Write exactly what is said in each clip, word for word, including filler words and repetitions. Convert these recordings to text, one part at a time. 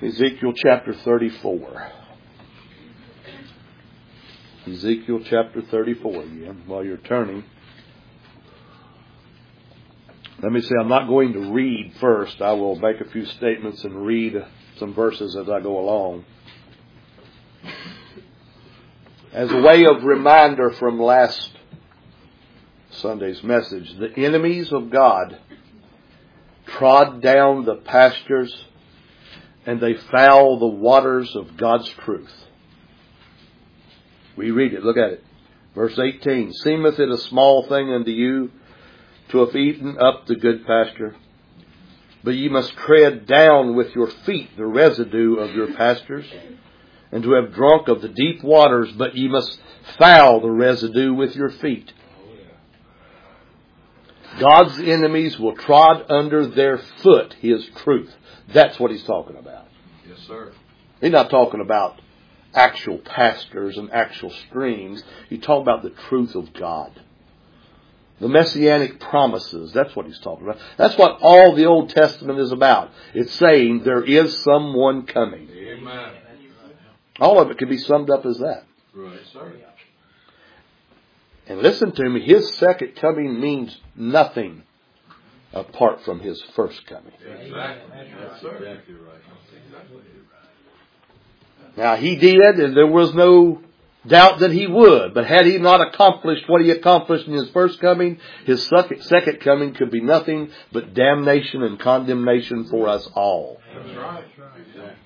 Ezekiel chapter thirty-four. Ezekiel chapter thirty-four again, while you're turning. Let me say, I'm not going to read first. I will make a few statements and read some verses as I go along. As a way of reminder from last Sunday's message, the enemies of God trod down the pastures and they foul the waters of God's truth. We read it. Look at it. Verse eighteen. Seemeth it a small thing unto you to have eaten up the good pasture? But ye must tread down with your feet the residue of your pastures, and to have drunk of the deep waters, but ye must foul the residue with your feet. God's enemies will trod under their foot His truth. That's what He's talking about. Yes, sir. He's not talking about actual pastures and actual streams. He's talking about the truth of God. The Messianic promises. That's what He's talking about. That's what all the Old Testament is about. It's saying there is someone coming. Amen. All of it can be summed up as that. Right, sir. And listen to me, His second coming means nothing apart from His first coming. Exactly. Yes, sir. Exactly right. Exactly right. Now, He did, and there was no doubt that He would. But had He not accomplished what He accomplished in His first coming, His second coming could be nothing but damnation and condemnation for us all. That's right. Exactly right.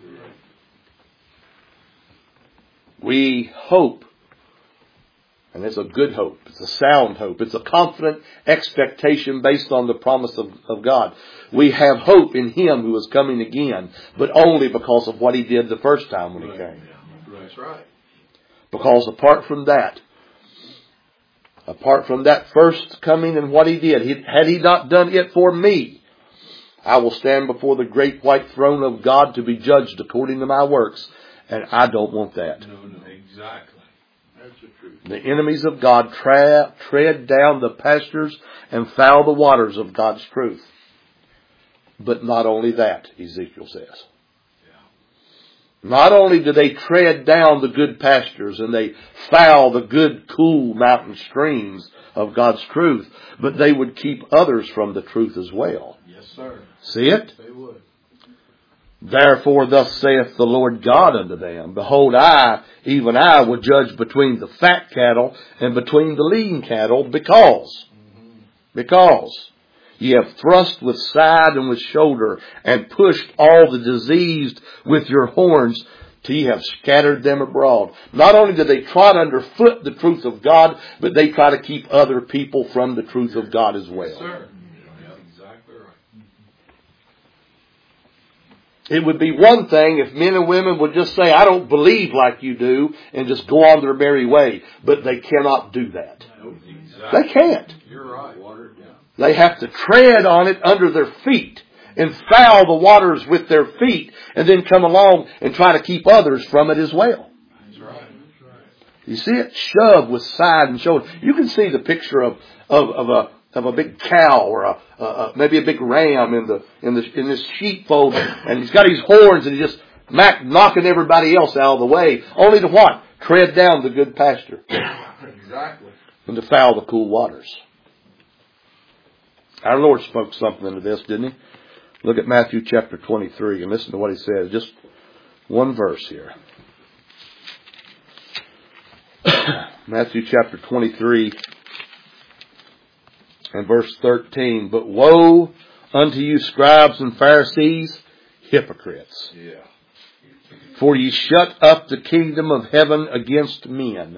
We hope, and it's a good hope, it's a sound hope, it's a confident expectation based on the promise of, of God. We have hope in Him who is coming again, but only because of what He did the first time when He came. That's right. Because apart from that, apart from that first coming and what He did, he, had He not done it for me, I will stand before the great white throne of God to be judged according to my works. And I don't want that. No, no, exactly. That's the truth. The enemies of God tra- tread down the pastures and foul the waters of God's truth. But not only that, Ezekiel says. Yeah. Not only do they tread down the good pastures and they foul the good, cool mountain streams of God's truth, but they would keep others from the truth as well. Yes, sir. See it? They would. Therefore thus saith the Lord God unto them, Behold, I, even I, will judge between the fat cattle and between the lean cattle, because, mm-hmm. because ye have thrust with side and with shoulder, and pushed all the diseased with your horns, till ye have scattered them abroad. Not only do they trot underfoot the truth of God, but they try to keep other people from the truth of God as well. Yes, sir. Exactly right. It would be one thing if men and women would just say, I don't believe like you do, and just go on their merry way. But they cannot do that. Exactly. They can't. You're right. Water it down. They have to tread on it under their feet and foul the waters with their feet, and then come along and try to keep others from it as well. That's right. You see it shoved with side and shoulder. You can see the picture of, of, of a of a big cow or a, uh, maybe a big ram in the in the in this sheepfold, and he's got his horns and he's just mac, knocking everybody else out of the way, only to what? Tread down the good pasture. Exactly. And to foul the cool waters. Our Lord spoke something into this, didn't He? Look at Matthew chapter twenty-three and listen to what He says. Just one verse here. Matthew chapter twenty-three. And verse thirteen, But woe unto you, scribes and Pharisees, hypocrites! Yeah. For ye shut up the kingdom of heaven against men.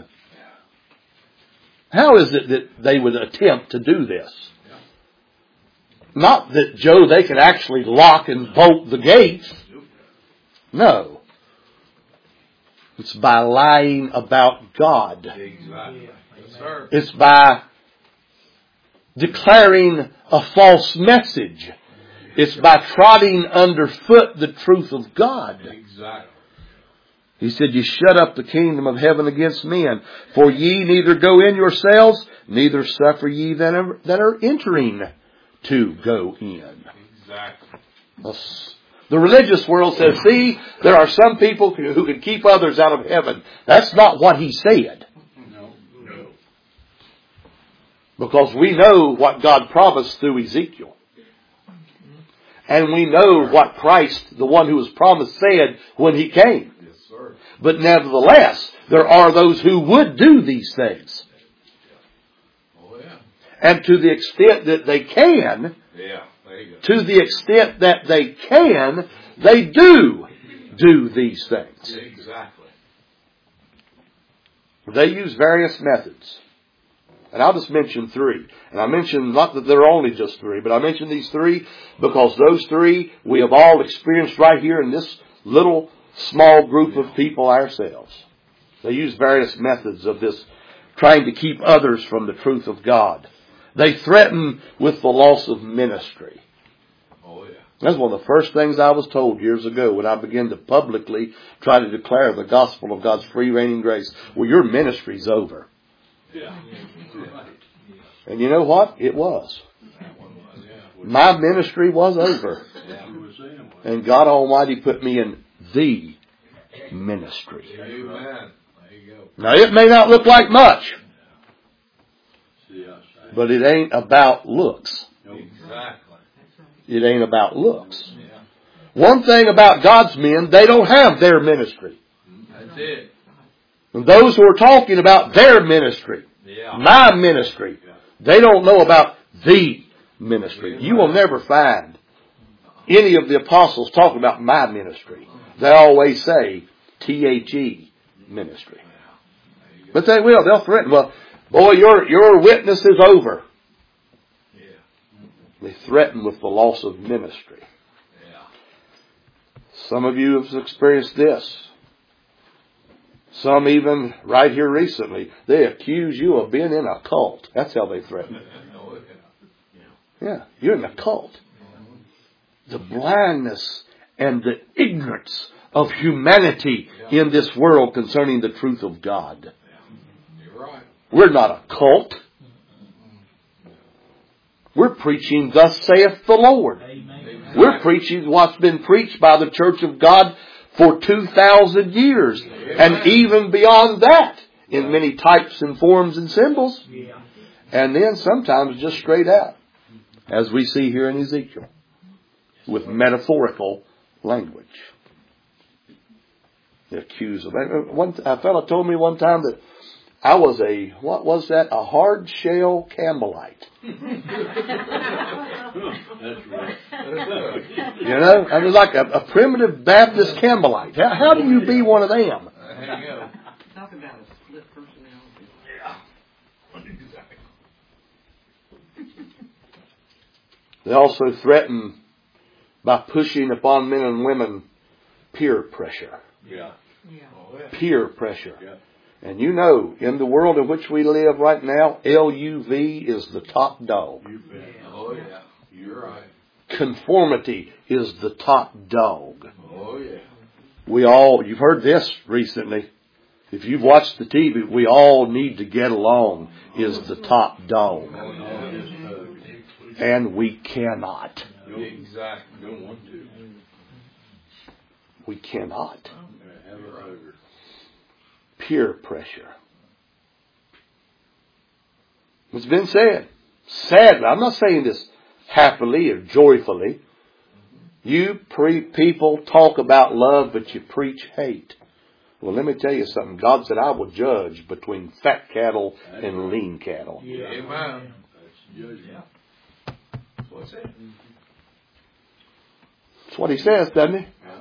How is it that they would attempt to do this? Yeah. Not that, Joe, they could actually lock and bolt the gates. No. It's by lying about God. Exactly. Yes, sir. It's by declaring a false message. It's by trotting underfoot the truth of God. Exactly. He said, Ye shut up the kingdom of heaven against men, for ye neither go in yourselves, neither suffer ye that are, that are entering to go in. Exactly. A The religious world says, see, there are some people who can keep others out of heaven. That's not what he said. No, no. Because we know what God promised through Ezekiel. And we know what Christ, the one who was promised, said when he came. Yes, sir. But nevertheless, there are those who would do these things. Oh, yeah. And to the extent that they can, Yeah, there you go. to the extent that they can, they do do these things. Exactly. They use various methods. And I'll just mention three. And I mention, not that there are only just three, but I mention these three because those three we have all experienced right here in this little small group of people ourselves. They use various methods of this, trying to keep others from the truth of God. They threaten with the loss of ministry. Oh, yeah. That's one of the first things I was told years ago when I began to publicly try to declare the gospel of God's free reigning grace. Well, your ministry's over. Yeah. Right. And you know what? It was. That one was, yeah. My ministry was over. Yeah, we were saying. And God Almighty put me in the ministry. Amen. There you go. Now, it may not look like much, See, I say. but it ain't about looks. Exactly. It ain't about looks. Yeah. One thing about God's men, they don't have their ministry. That's it. And those who are talking about their ministry, Yeah. my ministry, they don't know about the ministry. You will never find any of the apostles talking about my ministry. They always say T H E ministry. But they will. They'll threaten. Well, boy, your, your witness is over. Yeah. They threaten with the loss of ministry. Yeah. Some of you have experienced this. Some even right here recently, they accuse you of being in a cult. That's how they threaten. Oh, yeah. Yeah, you're in a cult. The blindness and the ignorance of humanity in this world concerning the truth of God. You're right. We're not a cult. We're preaching, thus saith the Lord. Amen. We're preaching what's been preached by the Church of God for two thousand years. And even beyond that, in many types and forms and symbols. Yeah. And then sometimes just straight out, as we see here in Ezekiel, with metaphorical language. The accuse of one. A fellow told me one time that I was a, what was that? A hard shell Campbellite. That's right. You know, I was like a, a primitive Baptist Campbellite. How, how do you be one of them? There you go. Talk about a split personality. Yeah. Exactly. They also threaten by pushing upon men and women peer pressure. Yeah. Yeah. Oh, yeah. Peer pressure. Yeah. And you know, in the world in which we live right now, L U V is the top dog. You bet. Oh, yeah. You're right. Conformity is the top dog. Oh, yeah. We all, you've heard this recently. If you've watched the T V, we all need to get along is the top dog. Oh, no, just hug. And we cannot. Exactly. Don't want to. We cannot. Yeah, have a hugger. Peer pressure. It's been said. Sadly, I'm not saying this happily or joyfully. You pre- people talk about love, but you preach hate. Well, let me tell you something. God said, I will judge between fat cattle and lean cattle. Yeah. Amen. That's judgment. That's what's it. That's what he says, doesn't he? Yeah.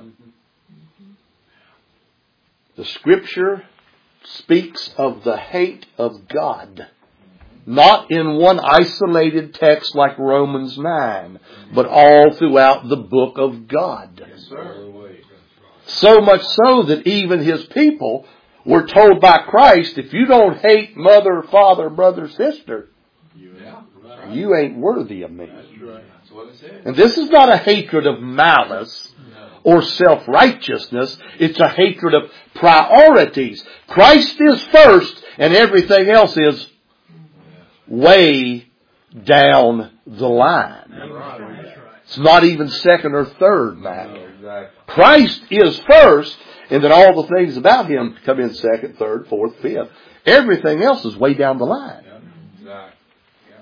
The scripture speaks of the hate of God. Not in one isolated text like Romans nine, but all throughout the book of God. Yes, sir. So much so that even his people were told by Christ, if you don't hate mother, father, brother, sister, Yeah. Right. you ain't worthy of me. That's right. That's what it said. And this is not a hatred of malice or self-righteousness. It's a hatred of priorities. Christ is first and everything else is way down the line. Right. It's not even second or third, Mac. No, Exactly. Christ is first, and then all the things about Him come in second, third, fourth, fifth. Everything else is way down the line. Yeah. Exactly. Yeah.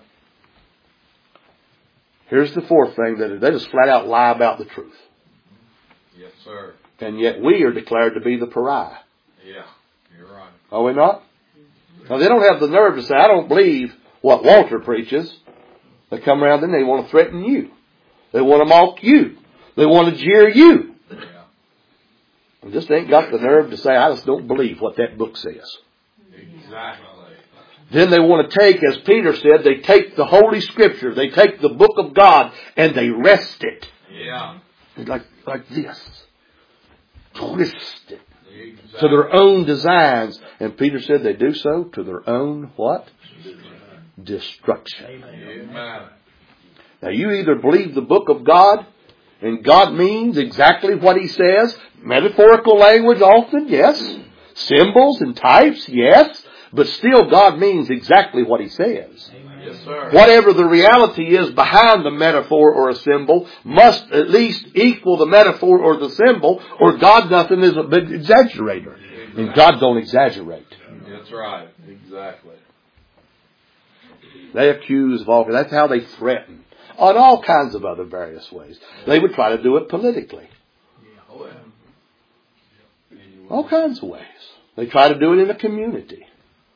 Here's the fourth thing, that they just flat out lie about the truth. Yes, sir. And yet we are declared to be the pariah. Yeah. You're right. Are we not? Now they don't have the nerve to say, I don't believe what Walter preaches. They come around and they want to threaten you. They want to mock you. They want to jeer you. Yeah. And just ain't got the nerve to say, I just don't believe what that book says. Exactly. Then they want to take, as Peter said, they take the Holy Scripture, they take the book of God, and they wrest it. Yeah. Like, like this. Twist it. Exactly. To their own designs. And Peter said they do so to their own what? Destruction. Amen. Now you either believe the book of God, and God means exactly what He says. Metaphorical language often, yes. Symbols and types, yes. But still God means exactly what He says. Yes, sir. Whatever the reality is behind the metaphor or a symbol must at least equal the metaphor or the symbol, or God nothing is a big exaggerator. And God don't exaggerate. That's right. Exactly. They accuse of all, that's how they threaten. On all kinds of other various ways. They would try to do it politically. Oh, yeah. All kinds of ways. They try to do it in a community.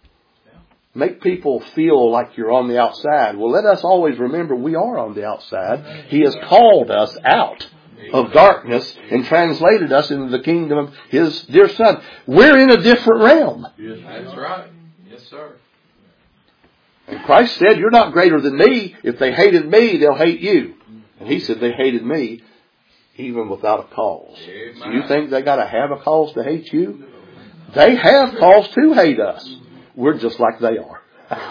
Make people feel like you're on the outside. Well, let us always remember we are on the outside. He has called us out of darkness and translated us into the kingdom of His dear Son. We're in a different realm. That's right. Yes, sir. And Christ said, you're not greater than me. If they hated me, they'll hate you. And He said they hated me even without a cause. So you think they got to have a cause to hate you? They have cause to hate us. We're just like they are.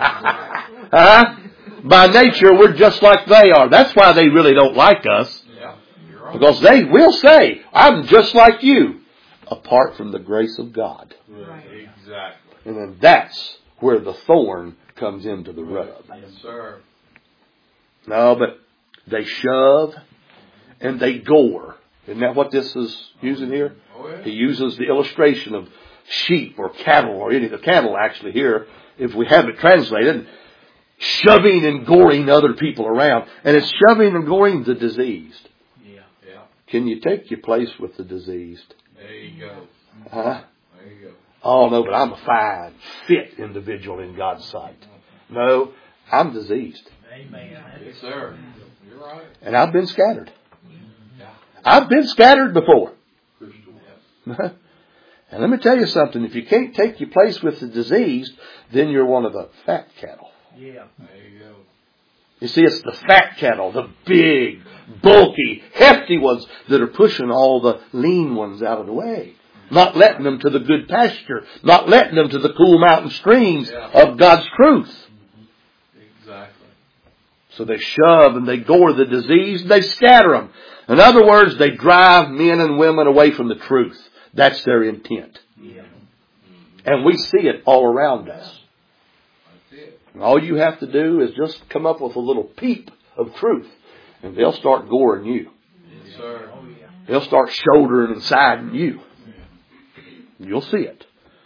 Huh? By nature, we're just like they are. That's why they really don't like us. Yeah, you're right. Because they will say, I'm just like you, apart from the grace of God. Right. Exactly. And then that's where the thorn comes into the rub. Yes, sir. No, but they shove and they gore. Isn't that what this is using here? Oh, yeah. He uses the illustration of sheep or cattle, or any of the cattle actually here, if we have it translated, shoving and goring other people around. And it's shoving and goring the diseased. Yeah. Yeah. Can you take your place with the diseased? There you go. Huh? There you go. Oh, no, but I'm a fine, fit individual in God's sight. No, I'm diseased. Amen. Yes, sir. You're right. And I've been scattered. Yeah. I've been scattered before. Yes. And let me tell you something. If you can't take your place with the diseased, then you're one of the fat cattle. Yeah. There you go. You see, it's the fat cattle, the big, bulky, hefty ones that are pushing all the lean ones out of the way. Not letting them to the good pasture. Not letting them to the cool mountain streams Yeah. of God's truth. Exactly. So they shove and they gore the diseased and they scatter them. In other words, they drive men and women away from the truth. That's their intent. Yeah. And we see it all around us. That's it. And all you have to do is just come up with a little peep of truth. And they'll start goring you. Yes, sir. Oh, yeah. They'll start shouldering and siding you. You'll see it.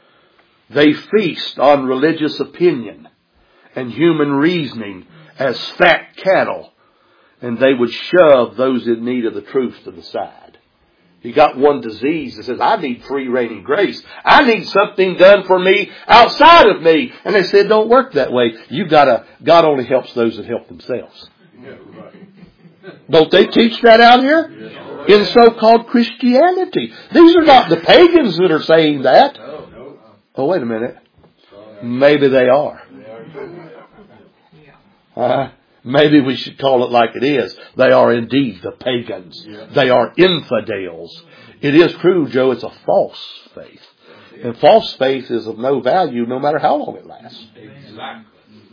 They feast on religious opinion and human reasoning as fat cattle. And they would shove those in need of the truth to the side. You got one disease that says, I need free reigning grace. I need something done for me outside of me. And they said, don't work that way. You gotta, God only helps those that help themselves. Yeah, right. Don't they teach that out here? In so-called Christianity. These are not the pagans that are saying that. No, no. Oh, wait a minute. Maybe they are. They are good. Uh, maybe we should call it like it is. They are indeed the pagans. Yeah. They are infidels. It is true, Joe, it's a false faith. And false faith is of no value no matter how long it lasts. Exactly.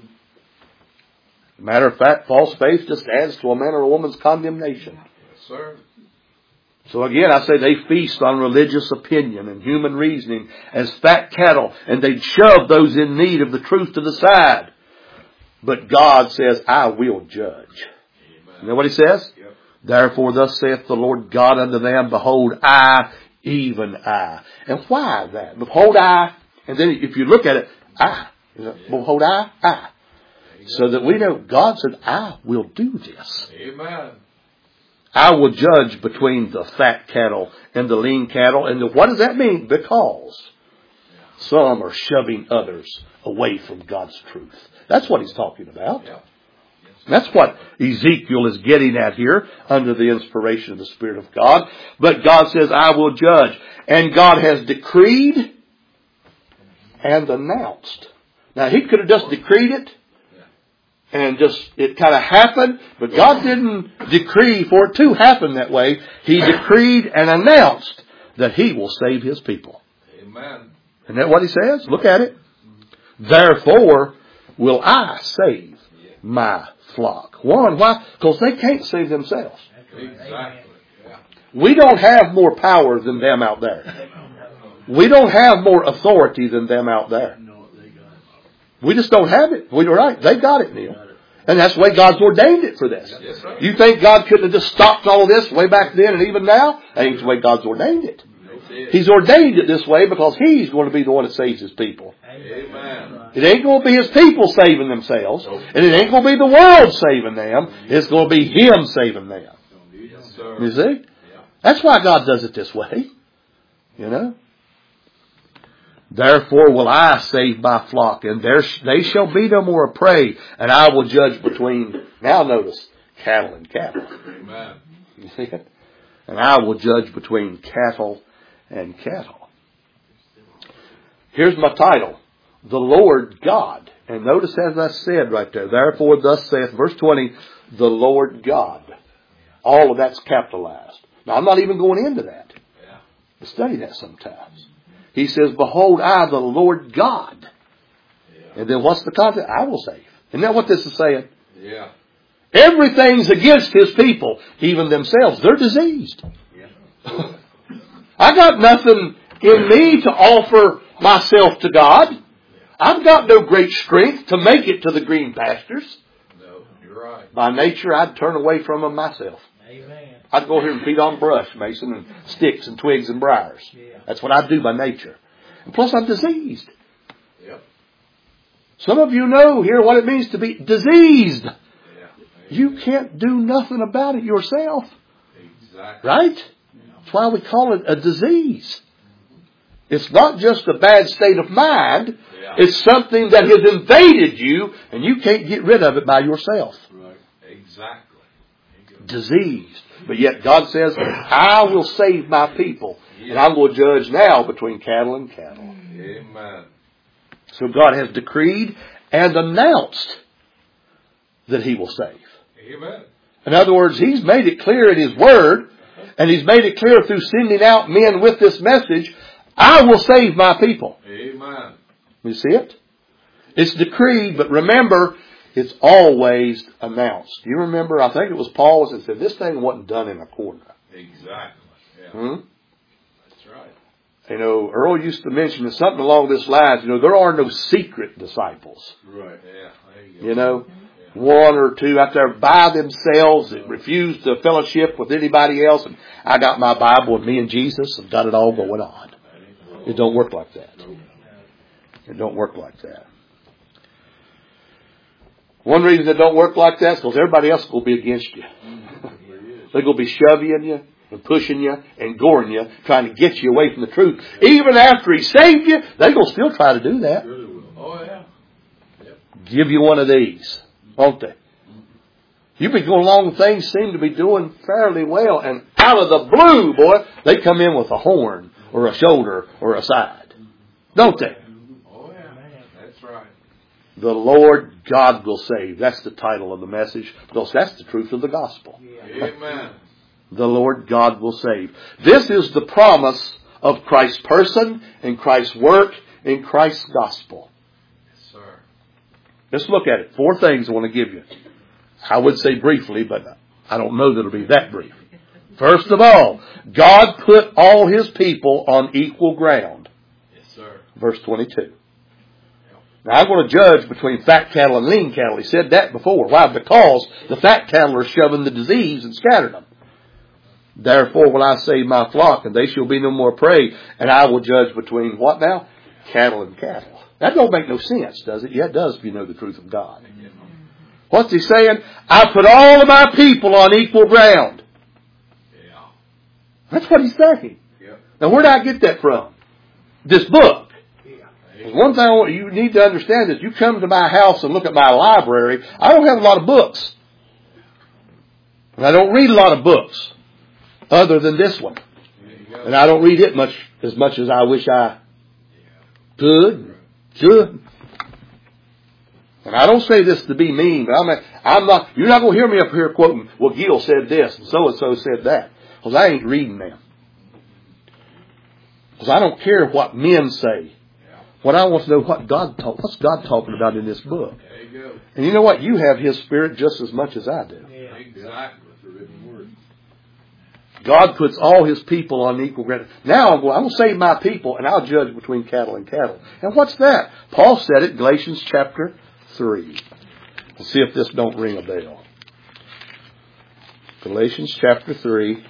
Matter of fact, false faith just adds to a man or a woman's condemnation. Yes, sir. So again, I say they feast on religious opinion and human reasoning as fat cattle, and they shove those in need of the truth to the side. But God says, I will judge. Amen. You know what He says? Yep. Therefore thus saith the Lord God unto them, behold, I, even I. And why that? Behold, I. And then if you look at it, I. Behold, I, I. So that we know God said, I will do this. Amen. I will judge between the fat cattle and the lean cattle. And the, what does that mean? Because some are shoving others away from God's truth. That's what he's talking about. Yeah. That's what Ezekiel is getting at here under the inspiration of the Spirit of God. But God says, I will judge. And God has decreed and announced. Now, he could have just decreed it and just, it kind of happened, but God didn't decree for it to happen that way. He decreed and announced that he will save his people. Amen. Isn't that what he says? Look at it. Therefore will I save my flock. One, why? Because they can't save themselves. Exactly. Yeah. We don't have more power than them out there. We don't have more authority than them out there. We just don't have it. We're right. They got it, Neil. And that's the way God's ordained it for this. Yes, sir. You think God couldn't have just stopped all this way back then and even now? That ain't the way God's ordained it. He's ordained it this way because He's going to be the one that saves His people. Amen. It ain't going to be His people saving themselves. And it ain't going to be the world saving them. It's going to be Him saving them. Yes, sir. You see? That's why God does it this way. You know? Therefore will I save my flock, and there they shall be no more a prey, and I will judge between, now notice, cattle and cattle. Amen. You see it? And I will judge between cattle and cattle. Here's my title, The Lord God. And notice as I said right there, therefore thus saith, verse twenty, the Lord God. All of that's capitalized. Now I'm not even going into that. Yeah. Study that sometimes. He says, behold, I, the Lord God. Yeah. And then what's the content? I will save. Isn't that what this is saying? Yeah. Everything's against His people, even themselves. They're diseased. Yeah. I got nothing in me to offer myself to God. I've got no great strength to make it to the green pastures. No, you're right. By nature, I'd turn away from them myself. Amen. I'd go here and feed on brush, Mason, and sticks and twigs and briars. Yeah. That's what I do by nature. And plus, I'm diseased. Yep. Some of you know here what it means to be diseased. Yeah. You can't do nothing about it yourself. Exactly. Right? That's why we call it a disease. It's not just a bad state of mind. Yeah. It's something that has invaded you, and you can't get rid of it by yourself. Right. Exactly. Diseased. But yet God says, I will save my people. Yeah. And I'm going to judge now between cattle and cattle. Amen. So God has decreed and announced that He will save. Amen. In other words, He's made it clear in His Word, and He's made it clear through sending out men with this message, I will save my people. Amen. You see it? It's decreed, but remember, it's always announced. Do you remember, I think it was Paul that said, this thing wasn't done in a corner. Exactly. Yeah. Hmm? That's right. You know, Earl used to mention something along this line, you know, there are no secret disciples. Right. Yeah. There you go. You know, yeah. One or two out there by themselves that refuse to fellowship with anybody else. And I got my Bible and me and Jesus have got it all going on. It don't work like that. It don't work like that. One reason it don't work like that is because everybody else will be against you. They're going to be shoving you and pushing you and goring you, trying to get you away from the truth. Even after He saved you, they're going to still try to do that. Oh, yeah. Yep. Give you one of these, won't they? You've been going along, things seem to be doing fairly well, and out of the blue, boy, they come in with a horn or a shoulder or a side. Don't they? Oh, yeah. That's right. The Lord God will save. That's the title of the message, because that's the truth of the gospel. Amen. The Lord God will save. This is the promise of Christ's person and Christ's work and Christ's gospel. Yes, sir. Let's look at it. Four things I want to give you. I would say briefly, but I don't know that it'll be that brief. First of all, God put all His people on equal ground. Yes, sir. Verse twenty-two. Now I'm going to judge between fat cattle and lean cattle. He said that before. Why? Because the fat cattle are shoving the disease and scattering them. Therefore will I save my flock, and they shall be no more prey, and I will judge between what now? Cattle and cattle. That don't make no sense, does it? Yeah, it does if you know the truth of God. What's he saying? I put all of my people on equal ground. Yeah. That's what he's saying. Yeah. Now where did I get that from? This book. Yeah. One thing I want you need to understand is you come to my house and look at my library, I don't have a lot of books. And I don't read a lot of books other than this one. And I don't read it much as much as I wish I could, should. And I don't say this to be mean, but I'm, I'm not, you're not going to hear me up here quoting, well, Gil said this and so-and-so said that. Because I ain't reading them. Because I don't care what men say. What I want to know what God talk, what's God talking about in this book. There you go. And you know what? You have His Spirit just as much as I do. Yeah, exactly. The written word. God puts all His people on equal ground. Now I'm going, I'm going to save my people and I'll judge between cattle and cattle. And what's that? Paul said it, Galatians chapter three. Let's see if this don't ring a bell. Galatians chapter three.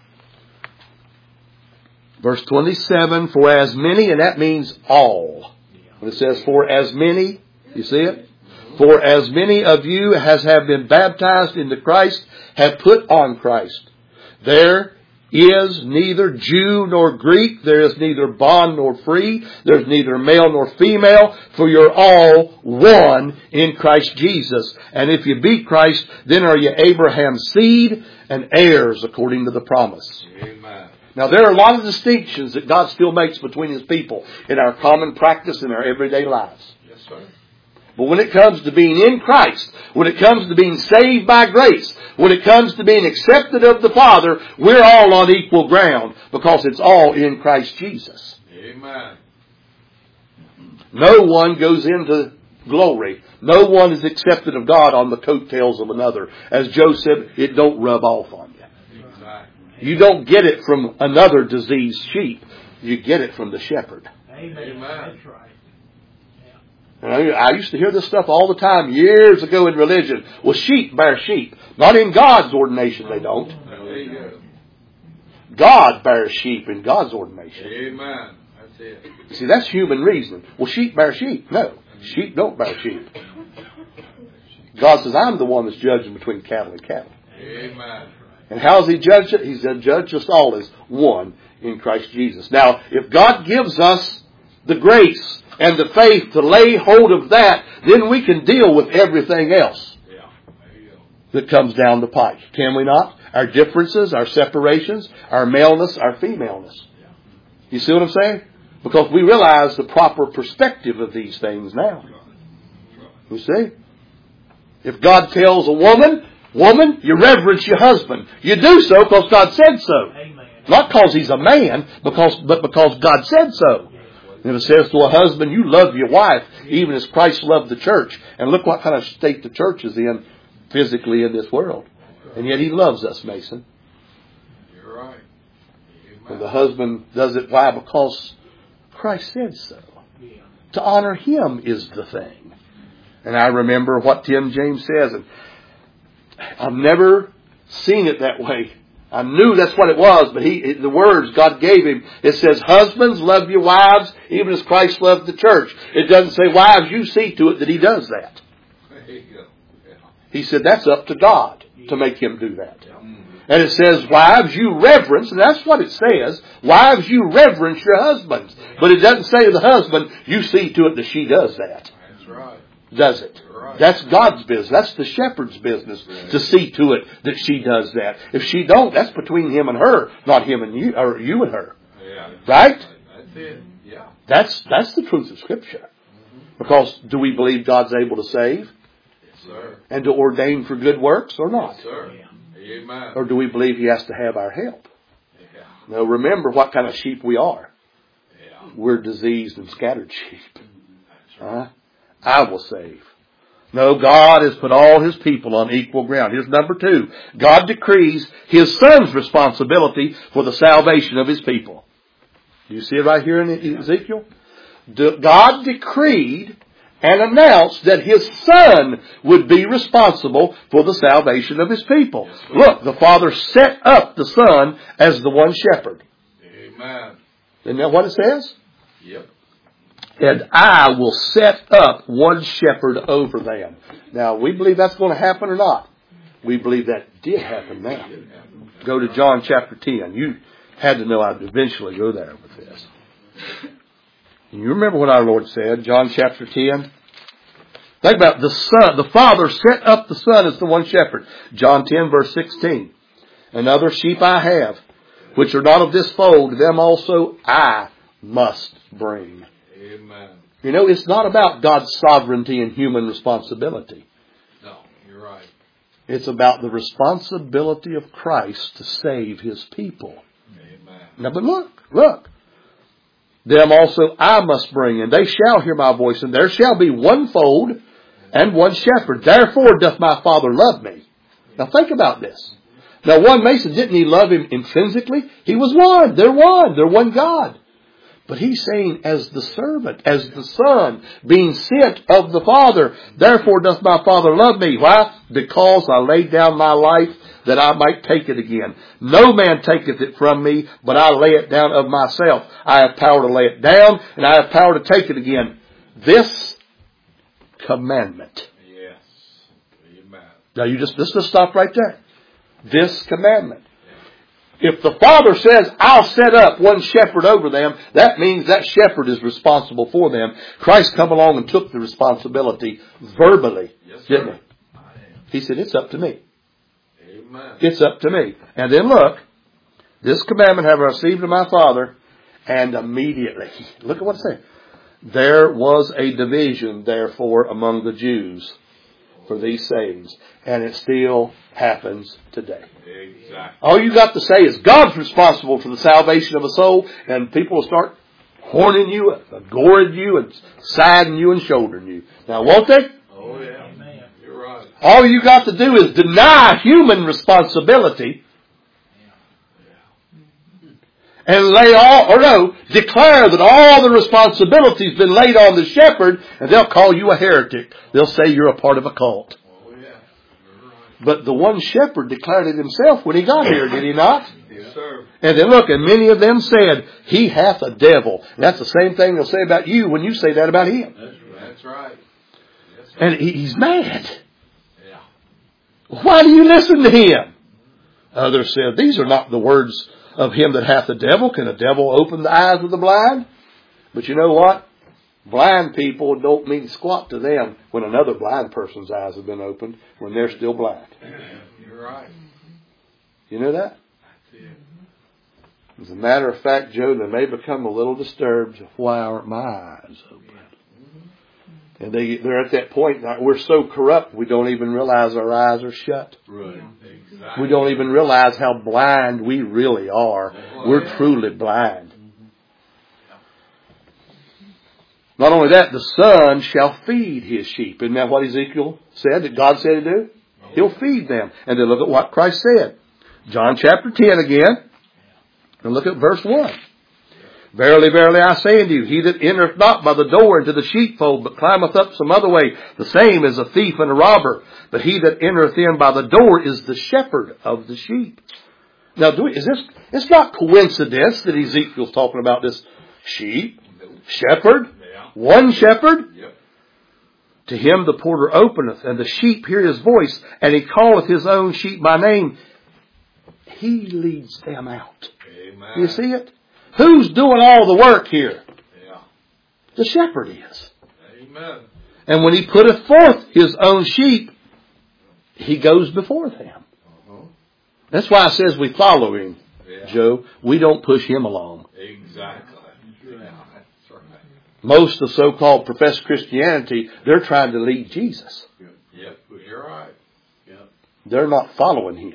Verse twenty-seven, for as many, and that means all. When it says for as many, you see it? For as many of you as have been baptized into Christ have put on Christ. There is neither Jew nor Greek. There is neither bond nor free. There is neither male nor female. For you're all one in Christ Jesus. And if you be Christ, then are you Abraham's seed and heirs according to the promise. Amen. Now there are a lot of distinctions that God still makes between His people in our common practice in our everyday lives. Yes, sir. But when it comes to being in Christ, when it comes to being saved by grace, when it comes to being accepted of the Father, we're all on equal ground because it's all in Christ Jesus. Amen. No one goes into glory. No one is accepted of God on the coattails of another. As Joe said, it don't rub off on you. You don't get it from another diseased sheep. You get it from the shepherd. Amen. Amen. That's right. And I used to hear this stuff all the time years ago in religion. Well, sheep bear sheep. Not in God's ordination, they don't. There you go. God bears sheep in God's ordination. Amen. That's it. See, that's human reasoning. Well, sheep bear sheep. No, sheep don't bear sheep. God says, I'm the one that's judging between cattle and cattle. Amen. And how does He judge it? He's going to judge us all as one in Christ Jesus. Now, if God gives us the grace and the faith to lay hold of that, then we can deal with everything else Yeah. There you go. that comes down the pike. Can we not? Our differences, our separations, our maleness, our femaleness. You see what I'm saying? Because we realize the proper perspective of these things now. You see? If God tells a woman, woman, you reverence your husband. You do so because God said so. Amen. Not because he's a man, because but because God said so. And it says to a husband, you love your wife, even as Christ loved the church. And look what kind of state the church is in physically in this world. And yet He loves us, Mason. You're right. And the husband does it, why? Because Christ said so. Yeah. To honor Him is the thing. And I remember what Tim James says, and I've never seen it that way. I knew that's what it was, but he, the words God gave him, it says, husbands, love your wives, even as Christ loved the church. It doesn't say, wives, you see to it that He does that. There you go. Yeah. He said, that's up to God to make Him do that. And it says, wives, you reverence, and that's what it says. Wives, you reverence your husbands. But it doesn't say to the husband, you see to it that she does that. That's right. Does it? Right. That's God's business. That's the shepherd's business to see to it that she does that. If she don't, that's between him and her, not him and you, or you and her. Yeah. Right? That's it. Yeah. That's that's the truth of Scripture. Because do we believe God's able to save Yes, sir. and to ordain for good works or not? Yes, sir. Amen. Or do we believe He has to have our help? Yeah. Now remember what kind of sheep we are. Yeah. We're diseased and scattered sheep. That's right. Huh? I will save. No, God has put all His people on equal ground. Here's number two. God decrees His Son's responsibility for the salvation of His people. Do you see it right here in Ezekiel? God decreed and announced that His Son would be responsible for the salvation of His people. Yes, Look, the Father set up the Son as the one shepherd. Amen. Isn't that what it says? Yep. And I will set up one shepherd over them. Now, we believe that's going to happen or not? We believe that did happen now. Go to John chapter ten. You had to know I'd eventually go there with this. You remember what our Lord said, John chapter ten? Think about the Son. The Father set up the Son as the one shepherd. John ten verse sixteen. And other sheep I have, which are not of this fold, them also I must bring. Amen. You know, it's not about God's sovereignty and human responsibility. No, you're right. It's about the responsibility of Christ to save His people. Amen. Now, but look, look. Them also I must bring, and they shall hear my voice, and there shall be one fold and one shepherd. Therefore doth my Father love me. Now think about this. Now one Mason, didn't He love him intrinsically? He was one. They're one. They're one God. But He's saying as the servant, as the Son, being sent of the Father, therefore doth my Father love me. Why? Because I laid down my life that I might take it again. No man taketh it from me, but I lay it down of myself. I have power to lay it down, and I have power to take it again. This commandment. Yes. Amen. Now you just, let's just stop right there. This commandment. If the Father says, I'll set up one shepherd over them, that means that shepherd is responsible for them. Christ come along and took the responsibility verbally, Yes, didn't sir. He? He said, it's up to me. Amen. It's up to me. And then look, this commandment have I received of my Father, and immediately, look at what it says. There was a division, therefore, among the Jews for these sayings. And it still happens today. Exactly. All you got to say is God's responsible for the salvation of a soul, and people will start horning you, goring you, and siding you and shouldering you. Now, won't they? Oh, yeah. Amen. You're right. All you got to do is deny human responsibility and lay all, or no, declare that all the responsibility's been laid on the shepherd, and they'll call you a heretic. They'll say you're a part of a cult. Oh, yeah. You're right. But the one shepherd declared it himself when he got here, did he not? Yes, sir. And then look, and many of them said, he hath a devil. And that's the same thing they'll say about you when you say that about him. That's right. That's right. Yes, sir. And he- he's mad. Yeah. Why do you listen to him? Others said, these are not the words of him that hath a devil. Can a devil open the eyes of the blind? But you know what? Blind people don't mean squat to them when another blind person's eyes have been opened when they're still blind. You're right. You know that? That's it. As a matter of fact, Joe, they may become a little disturbed. Why aren't my eyes open? And they, they're at that point, we're so corrupt, we don't even realize our eyes are shut. Right. Exactly. We don't even realize how blind we really are. We're truly blind. Not only that, the Son shall feed His sheep. Isn't that what Ezekiel said, that God said to do? He'll feed them. And then look at what Christ said. John chapter ten again. And look at verse one. Verily, verily, I say unto you, he that entereth not by the door into the sheepfold, but climbeth up some other way, the same is a thief and a robber. But he that entereth in by the door is the shepherd of the sheep. Now, do we, is this, it's not coincidence that Ezekiel's talking about this sheep, shepherd, Yeah. one shepherd. Yep. To him the porter openeth, and the sheep hear his voice, and he calleth his own sheep by name. He leads them out. Amen. You see it? Who's doing all the work here? Yeah. The shepherd is. Amen. And when he putteth forth his own sheep, he goes before them. Uh-huh. That's why it says we follow him, Yeah. Joe. We don't push him along. Exactly. Yeah. That's right. Most of so-called professed Christianity, they're trying to lead Jesus. Yep. You're right. Yep. They're not following him.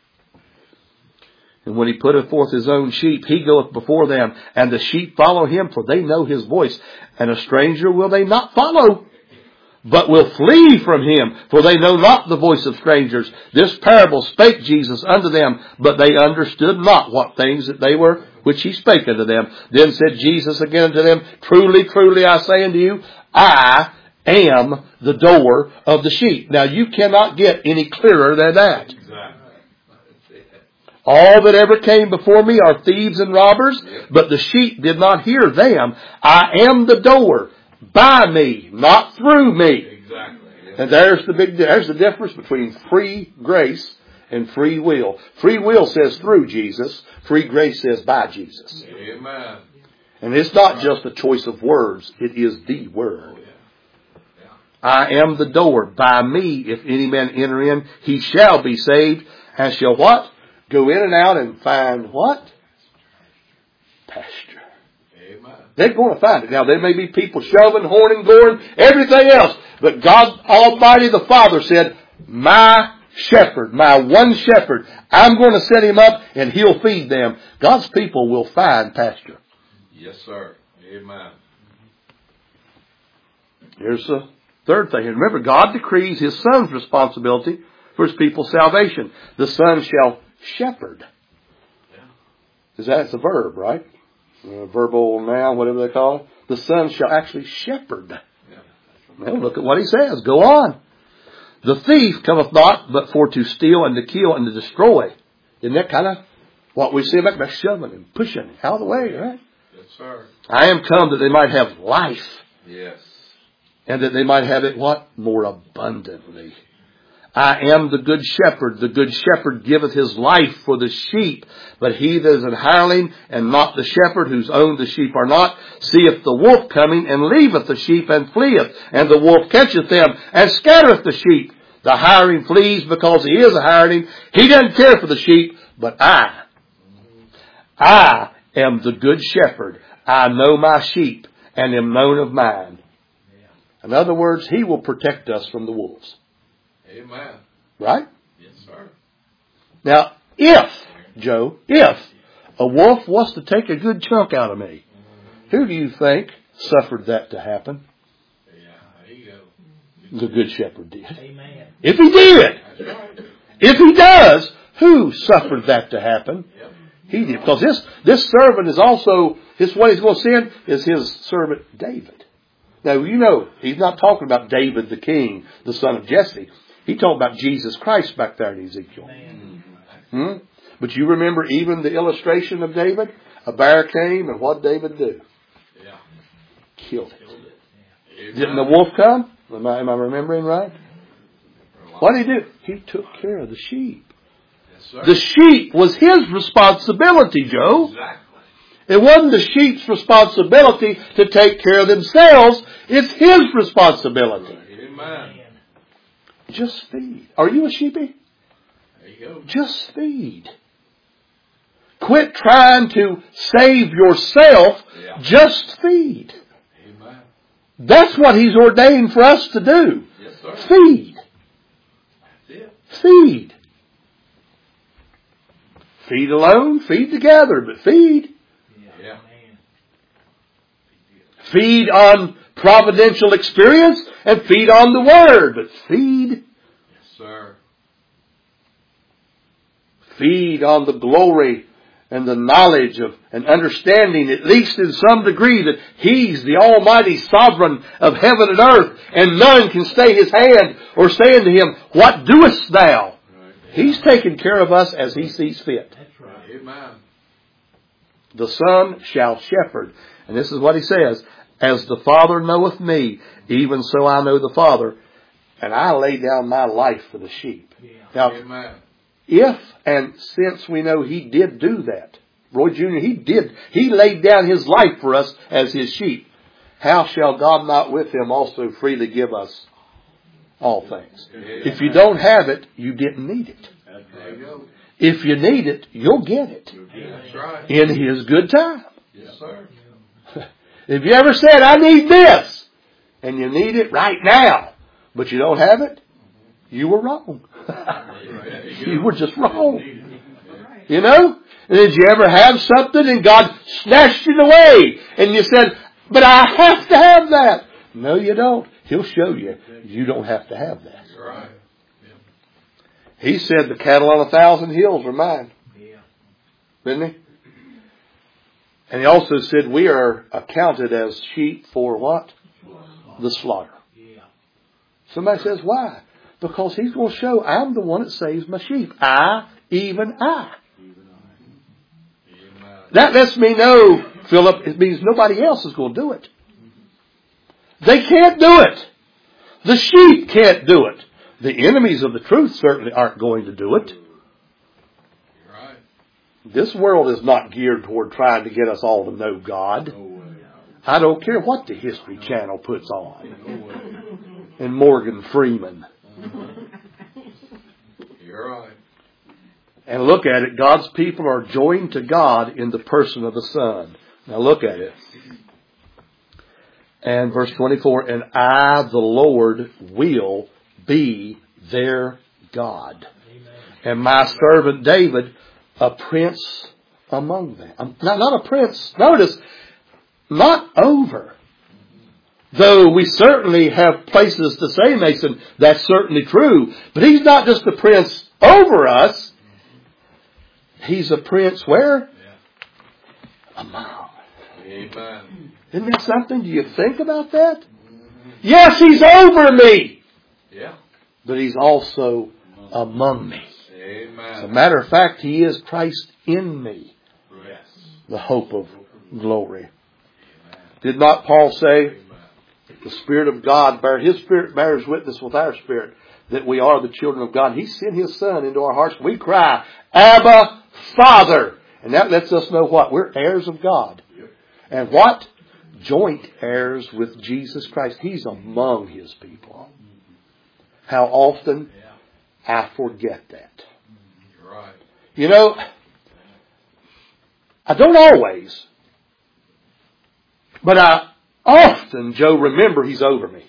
And when he putteth forth his own sheep, he goeth before them, and the sheep follow him, for they know his voice. And a stranger will they not follow, but will flee from him, for they know not the voice of strangers. This parable spake Jesus unto them, but they understood not what things that they were, which he spake unto them. Then said Jesus again unto them, Truly, truly, I say unto you, I am the door of the sheep. Now you cannot get any clearer than that. Exactly. All that ever came before me are thieves and robbers, but the sheep did not hear them. I am the door. By me, not through me. Exactly. And there's the big, there's the difference between free grace and free will. Free will says through Jesus. Free grace says by Jesus. Amen. And it's not just a choice of words. It is the word. I am the door. By me, if any man enter in, he shall be saved and shall what? Go in and out and find what? Pasture. Amen. They're going to find it. Now, there may be people shoving, horning, goring, everything else. But God Almighty, the Father, said, my shepherd, my one shepherd, I'm going to set him up and he'll feed them. God's people will find pasture. Yes, sir. Amen. Here's the third thing. And remember, God decrees his Son's responsibility for his people's salvation. The Son shall shepherd. Is that it's a verb, right? A verbal noun, whatever they call it. The Son shall actually shepherd. Well, look at what he says. Go on. The thief cometh not but for to steal and to kill and to destroy. Isn't that kind of what we see about that shoving and pushing out of the way, right? Yes, sir. I am come that they might have life. Yes. And that they might have it what? More abundantly. I am the good shepherd. The good shepherd giveth his life for the sheep. But he that is an hireling and not the shepherd, whose own the sheep are not, seeth the wolf coming and leaveth the sheep and fleeth. And the wolf catcheth them and scattereth the sheep. The hireling flees because he is a hireling. He doesn't care for the sheep, but I. I am the good shepherd. I know my sheep and am known of mine. In other words, he will protect us from the wolves. Amen. Right? Yes, sir. Now, if, Joe, if a wolf was to take a good chunk out of me, who do you think suffered that to happen? Yeah, there you go. The good shepherd did. Amen. If he did. That's right. If he does, who suffered that to happen? Yep. He did. Because this, this servant is also, this what he's going to send is his servant David. Now, you know, he's not talking about David the king, the son of Jesse. He's talking about Jesus Christ back there in Ezekiel. Hmm? But you remember even the illustration of David? A bear came, and what did David do? Yeah. Killed it. Amen. Didn't the wolf come? Am I, am I remembering right? What did he do? He took care of the sheep. Yes, sir. The sheep was his responsibility, Joe. Exactly. It wasn't the sheep's responsibility to take care of themselves. It's his responsibility. Amen. Just feed. Are you a sheepy? There you go. Just feed. Quit trying to save yourself. Yeah. Just feed. Amen. That's what he's ordained for us to do. Yes, sir. Feed. That's it. Feed. Feed alone, feed together, but feed. Yeah. Feed on providential experience and feed on the Word, but feed. Yes, sir. Feed on the glory and the knowledge of and understanding, at least in some degree, that He's the Almighty Sovereign of heaven and earth, and none can stay His hand or say unto Him, what doest thou? Right. He's taking care of us as He sees fit. That's right. Amen. The Son shall shepherd. And this is what He says, as the Father knoweth me, even so I know the Father, and I lay down my life for the sheep. Yeah. Now, Amen. if and since we know He did do that, Roy Junior, He did, He laid down His life for us as His sheep. How shall God not with Him also freely give us all things? If you don't have it, you didn't need it. There you go. If you need it, you'll get it That's right. in His good time. Yes, sir. If you ever said, I need this, and you need it right now, but you don't have it, you were wrong. You were just wrong. You know? And did you ever have something and God snatched it away and you said, but I have to have that. No, you don't. He'll show you. You don't have to have that. That's right. He said the cattle on a thousand hills are mine. Yeah. Didn't he? And he also said we are accounted as sheep for what? The slaughter. Yeah. Somebody says, why? Because He's going to show I'm the one that saves my sheep. I, even I. That lets me know, Philip, it means nobody else is going to do it. They can't do it. The sheep can't do it. The enemies of the truth certainly aren't going to do it. Right. This world is not geared toward trying to get us all to know God. I don't care what the History Channel puts on. And Morgan Freeman. You're right. And look at it. God's people are joined to God in the person of the Son. Now look at it. And verse twenty-four, and I, the Lord, will be their God. Amen. And my servant David, a prince among them. Not, not a prince. Notice, not over. Though we certainly have places to say, Mason, that's certainly true. But he's not just a prince over us. He's a prince where? Yeah. Among. Amen. Isn't that something? Do you think about that? Mm-hmm. Yes, He's over me. Yeah. But He's also among me. Amen. As a matter of fact, He is Christ in me. Yes. The hope of glory. Amen. Did not Paul say, Amen. The Spirit of God, bear, His Spirit bears witness with our spirit that we are the children of God. He sent His Son into our hearts. We cry, Abba, Father. And that lets us know what? We're heirs of God. Yep. And what? Joint heirs with Jesus Christ. He's among His people. How often I forget that. You're right. You know, I don't always, but I often, Joe, remember He's over me.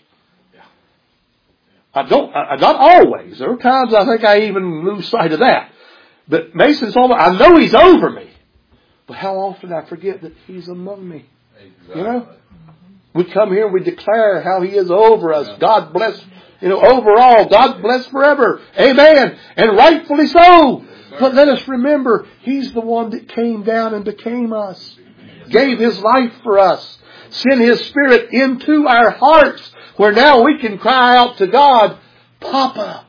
I don't, I, not always. There are times I think I even lose sight of that. But Mason's almost, I know He's over me. But how often I forget that He's among me. Exactly. You know? We come here and we declare how He is over us. Yeah. God bless, you know, overall. God bless forever. Amen. And rightfully so. Yes, but let us remember, He's the one that came down and became us. Yes, gave His life for us. Sent His Spirit into our hearts. Where now we can cry out to God, Papa.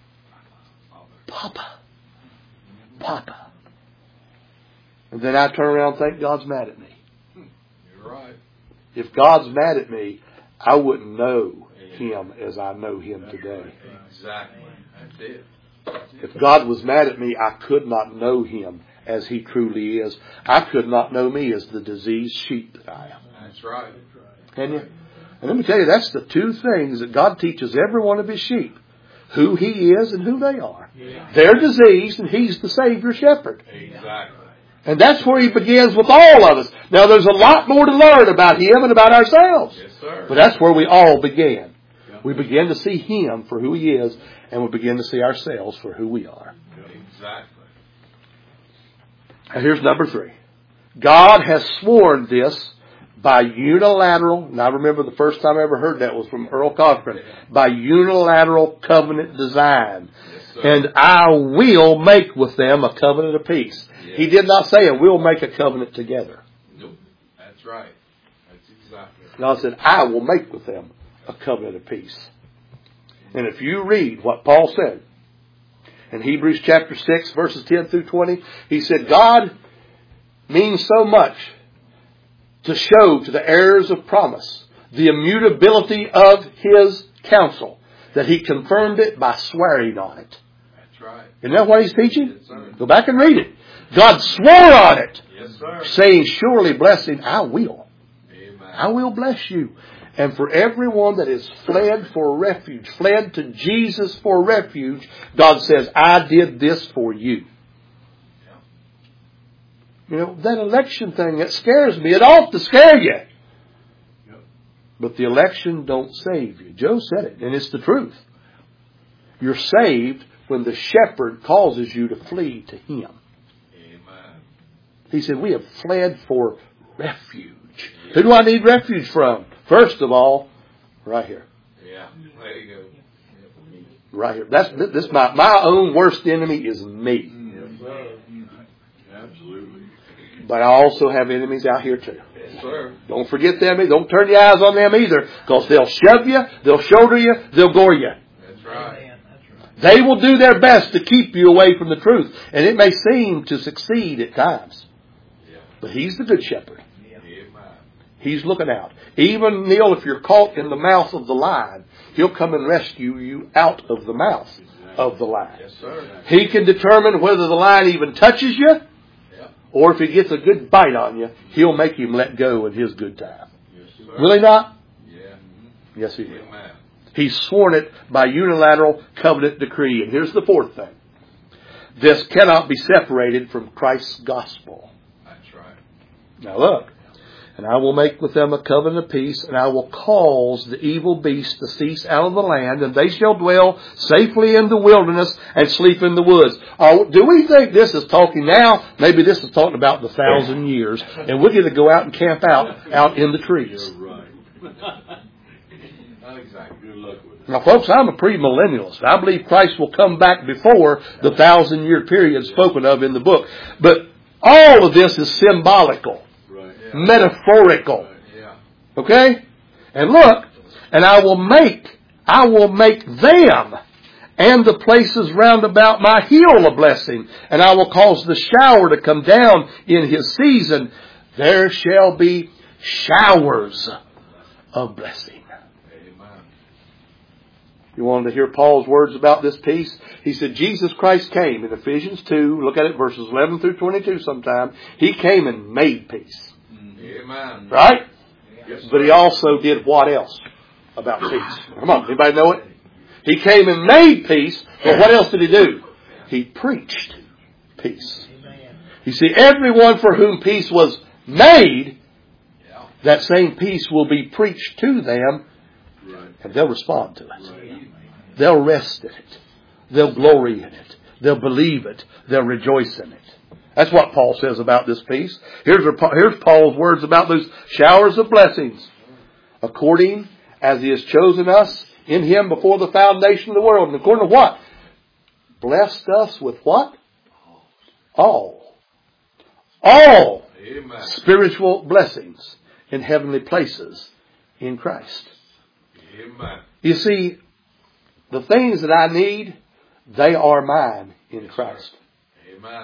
Papa. Papa. And then I turn around and think God's mad at me. You're right. If God's mad at me, I wouldn't know Him as I know Him today. Exactly. That's it. If God was mad at me, I could not know Him as He truly is. I could not know me as the diseased sheep that I am. That's right. Can you? And let me tell you, that's the two things that God teaches every one of His sheep. Who He is and who they are. Yeah. They're diseased and He's the Savior Shepherd. Exactly. And that's where He begins with all of us. Now there's a lot more to learn about Him and about ourselves. Yes, sir. But that's where we all began. Yeah. We begin to see Him for who He is, and we begin to see ourselves for who we are. Exactly. And here's number three. God has sworn this by unilateral, and I remember the first time I ever heard that was from Earl Cochran, by unilateral covenant design. Yes, and I will make with them a covenant of peace. Yes. He did not say, we'll make a covenant together. Nope. That's right. That's exactly right. God said, I will make with them a covenant of peace. And if you read what Paul said in Hebrews chapter six, verses ten through twenty, he said, God means so much to show to the heirs of promise the immutability of His counsel, that He confirmed it by swearing on it. That's right. Isn't that what He's teaching? Yes, sir. Go back and read it. God swore on it, yes, sir. saying, surely blessing, I will. Amen. I will bless you. And for everyone that has fled for refuge, fled to Jesus for refuge, God says, I did this for you. You know, that election thing, it scares me. It ought to scare you. Yep. But the election don't save you. Joe said it, and it's the truth. You're saved when the shepherd causes you to flee to Him. Amen. He said, we have fled for refuge. Yep. Who do I need refuge from? First of all, right here. Yeah, there you go. Yep. Right here. That's this. My my own worst enemy is me. Yes, sir. Absolutely. But I also have enemies out here too. Yes, Yes, sir. Don't forget them. Don't turn your eyes on them either, because they'll shove you, they'll shoulder you, they'll gore you. That's right. They will do their best to keep you away from the truth. And it may seem to succeed at times. Yeah. But He's the good shepherd. Yeah. He's looking out. Even, Neil, if you're caught in the mouth of the lion, He'll come and rescue you out of the mouth of the lion. Yes, sir. He can determine whether the lion even touches you, Yeah. or if he gets a good bite on you, He'll make him let go in His good time. Yes, sir. Will He not? Yeah. Yes, He will. Amen. He's sworn it by unilateral covenant decree. And here's the fourth thing. This cannot be separated from Christ's gospel. That's right. Now look. And I will make with them a covenant of peace, and I will cause the evil beast to cease out of the land, and they shall dwell safely in the wilderness and sleep in the woods. Uh, do we think this is talking now? Maybe this is talking about the thousand years, and we're going to go out and camp out, out in the trees. You're right. Not exactly. Good luck with it. Now, folks, I'm a premillennialist. I believe Christ will come back before the thousand-year period spoken of in the book. But all of this is symbolical, Right. Yeah. metaphorical. Right. Yeah. Okay? And look, and I will make, I will make them and the places round about my hill a blessing, and I will cause the shower to come down in His season. There shall be showers of blessing. Amen. You wanted to hear Paul's words about this peace? He said Jesus Christ came in Ephesians two, look at it, verses eleven through twenty-two sometime. He came and made peace. Amen. Right? Yes, But He also did what else about peace? Come on, anybody know it? He came and made peace, but what else did He do? He preached peace. You see, everyone for whom peace was made, Yeah. that same peace will be preached to them, Right. and they'll respond to it. Right. They'll rest in it. They'll glory in it. They'll believe it. They'll rejoice in it. That's what Paul says about this peace. Here's, here's Paul's words about those showers of blessings. According as He has chosen us in Him before the foundation of the world. And according to what? Blessed us with what? All. All Amen. spiritual blessings in heavenly places in Christ. Amen. You see, the things that I need, they are mine in Christ. Amen.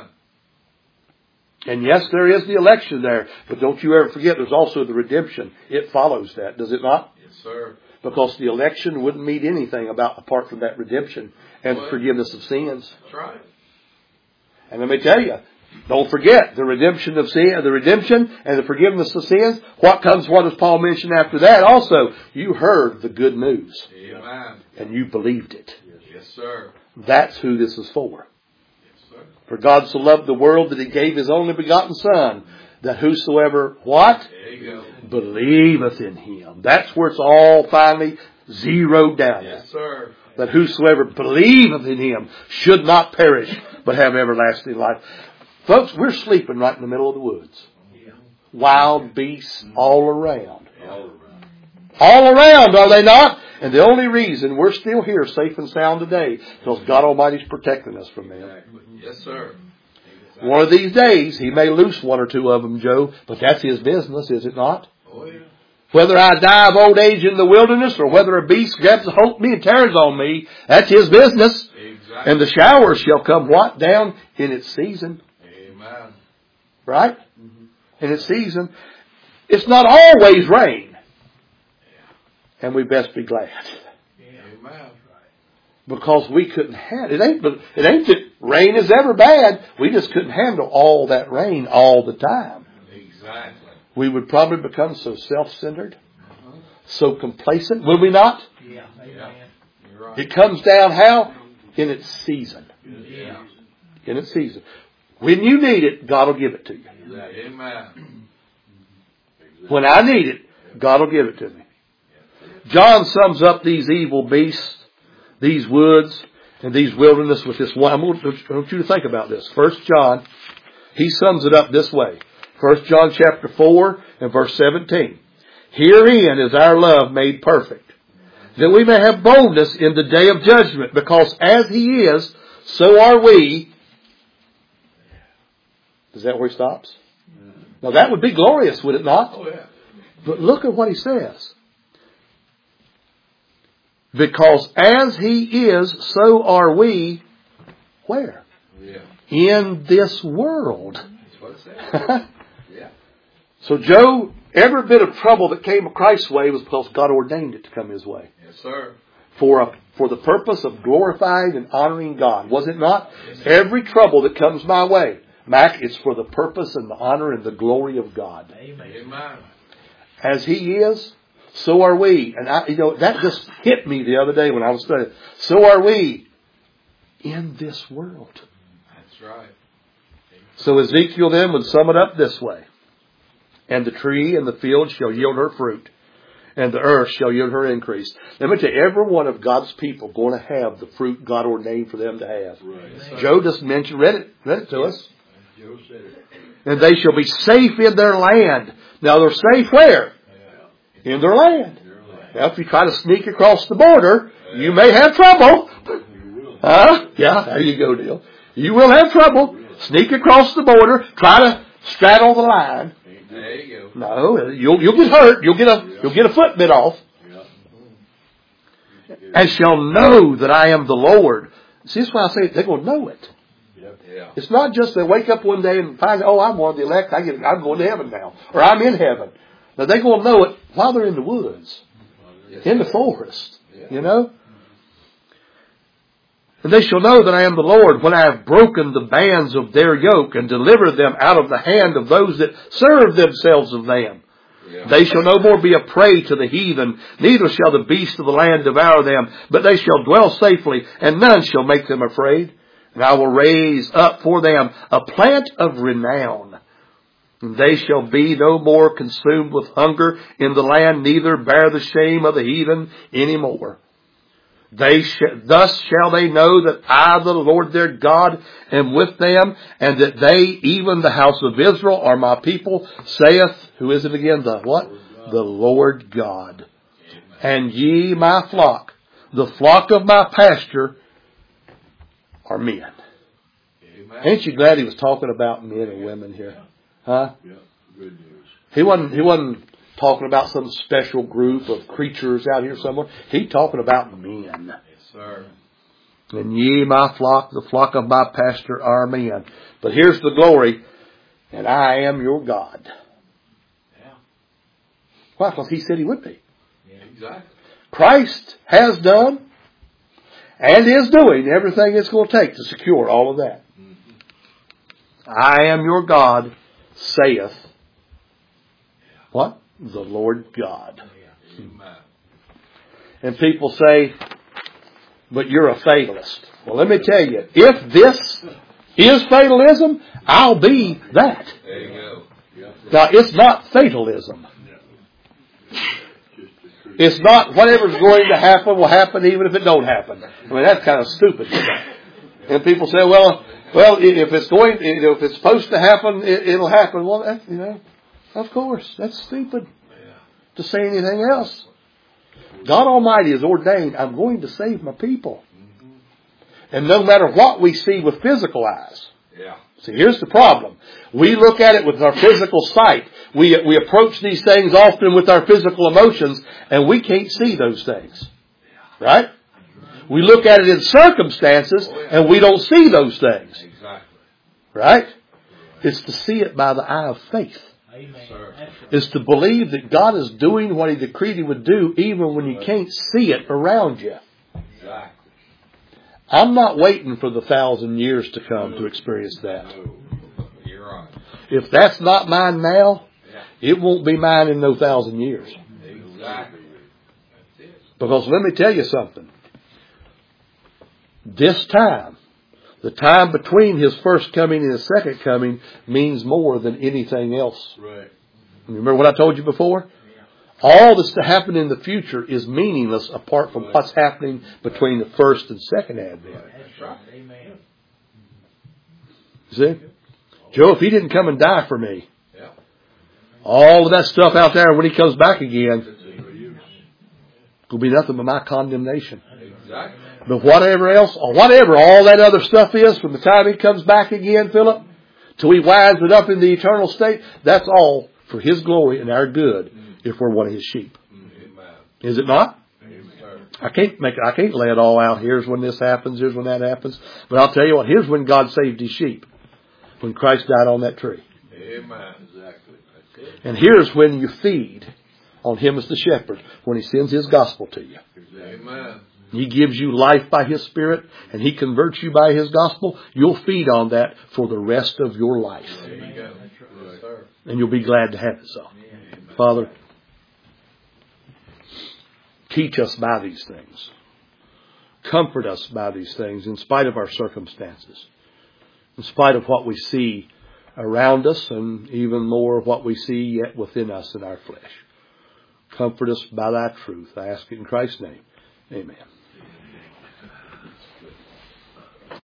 And yes, there is the election there, but don't you ever forget there's also the redemption. It follows that, does it not? Yes, sir. Because the election wouldn't mean anything about apart from that redemption and Well, forgiveness of sins. That's right. And let me tell you, don't forget the redemption of sin, the redemption and the forgiveness of sins. What comes? What does Paul mention after that? Also, you heard the good news Amen. and you believed it. Yes, sir. That's who this is for. Yes, sir. For God so loved the world that He gave His only begotten Son, that whosoever, what? There you go. Believeth in Him. That's where it's all finally zeroed down. Yes, sir. That whosoever believeth in Him should not perish, but have everlasting life. Folks, we're sleeping right in the middle of the woods. Wild beasts all around. All around. All around, are they not? And the only reason we're still here safe and sound today is because God Almighty is protecting us from them. Exactly. Yes, sir. One of these days, He may loose one or two of them, Joe, but that's His business, is it not? Oh, yeah. Whether I die of old age in the wilderness or whether a beast grabs a hold of me and tears on me, that's His business. Exactly. And the shower shall come what? Down in its season. Amen. Right? In its season. It's not always rain. And we best be glad. Amen. Because we couldn't handle it. Ain't, it ain't that rain is ever bad. We just couldn't handle all that rain all the time. Exactly. We would probably become so self-centered, so complacent. Will we not? Yeah. Yeah. You're right. It comes down how? In its season. Yeah. In its season. When you need it, God will give it to you. Amen. When I need it, God will give it to me. John sums up these evil beasts, these woods, and these wilderness with this one. I want you to think about this. First John, he sums it up this way. First John chapter four and verse seventeen. Herein is our love made perfect, that we may have boldness in the day of judgment, because as He is, so are we. Is that where he stops? Now that would be glorious, would it not? Oh, yeah. But look at what he says. Because as he is, so are we. Where? Yeah. In this world. That's what it says. Yeah. So Job, every bit of trouble that came Christ's way was because God ordained it to come his way. Yes, sir. For a, for the purpose of glorifying and honoring God. Was it not? Yes, Every trouble that comes my way, Mac, it's for the purpose and the honor and the glory of God. Amen. Amen. As he is, so are we. And I, you know, that just hit me the other day when I was studying. So are we in this world. That's right. So Ezekiel then would sum it up this way. And the tree and the field shall yield her fruit, and the earth shall yield her increase. Let me tell you, every one of God's people going to have the fruit God ordained for them to have. Right. Joe just mentioned, read it, read it to us. Joe said it. And they shall be safe in their land. Now they're safe where? Yeah. In their land. Their land. Now if you try to sneak across the border, yeah. you may have trouble. You will. Huh? Yeah, there you go, Neil. You will have trouble. Sneak across the border, try to straddle the line. There you go. No, you'll you'll get hurt. You'll get a you'll get a foot bit off. Yeah. And shall know that I am the Lord. See, that's why I say they're going to know it. Yeah. It's not just they wake up one day and find, oh, I'm one of the elect. I get, I'm going to heaven now, or I'm in heaven. Now they're going to know it while they're in the woods, in the forest. You know. And they shall know that I am the Lord when I have broken the bands of their yoke and delivered them out of the hand of those that serve themselves of them. Yeah. They shall no more be a prey to the heathen, neither shall the beasts of the land devour them, but they shall dwell safely, and none shall make them afraid. And I will raise up for them a plant of renown. And they shall be no more consumed with hunger in the land, neither bear the shame of the heathen any more. They sh- thus shall they know that I, the Lord their God, am with them, and that they, even the house of Israel, are my people, saith, who is it again? The what? The Lord God. And ye, my flock, the flock of my pasture, are men. Ain't you glad he was talking about men and women here? Huh? Yeah. Good news. He wasn't, he wasn't talking about some special group of creatures out here somewhere. He's talking about men. Yes, sir. And ye, my flock, the flock of my pasture, are men. But here's the glory. And I am your God. Yeah. Why? Because he said he would be. Yeah, exactly. Christ has done and is doing everything it's going to take to secure all of that. Mm-hmm. I am your God, saith what? The Lord God. Amen. And people say, but you're a fatalist. Well, let me tell you, if this is fatalism, I'll be that. There you go. Now, it's not fatalism. It's not whatever's going to happen will happen even if it don't happen. I mean, that's kind of stupid stuff. And people say, well, well, if it's going, you know, if it's supposed to happen, it, it'll happen. Well, that, you know, of course, that's stupid to say anything else. God Almighty has ordained, I'm going to save my people. And no matter what we see with physical eyes. Yeah. See, here's the problem. We look at it with our physical sight. We, we approach these things often with our physical emotions, and we can't see those things. Right? We look at it in circumstances, and we don't see those things. Exactly. Right? It's to see it by the eye of faith. Amen. Is to believe that God is doing what He decreed He would do even when you can't see it around you. Exactly. I'm not waiting for the thousand years to come to experience that. No. You're right. If that's not mine now, it won't be mine in no thousand years. Exactly. Because let me tell you something. This time, the time between His first coming and His second coming means more than anything else. Right. Remember what I told you before? All that's to happen in the future is meaningless apart from what's happening between the first and second advent. That's right. Amen. See? Joe, if He didn't come and die for me, Yeah. all of that stuff out there, when He comes back again, will be nothing but my condemnation. Exactly. But whatever else, or whatever all that other stuff is, from the time He comes back again, Philip, till He winds it up in the eternal state, that's all for His glory and our good. if we're one of His sheep. Amen. Is it not? Amen. I can't make it, I can't lay it all out. Here's when this happens. Here's when that happens. But I'll tell you what. Here's when God saved His sheep. When Christ died on that tree. Amen. Exactly. That's it. And here's when you feed on Him as the shepherd. When He sends His gospel to you. Amen. He gives you life by His Spirit. And He converts you by His gospel. You'll feed on that for the rest of your life. There you go. Right. Sir. And you'll be glad to have it so. Father, teach us by these things. Comfort us by these things in spite of our circumstances. In spite of what we see around us and even more of what we see yet within us in our flesh. Comfort us by Thy truth. I ask it in Christ's name. Amen.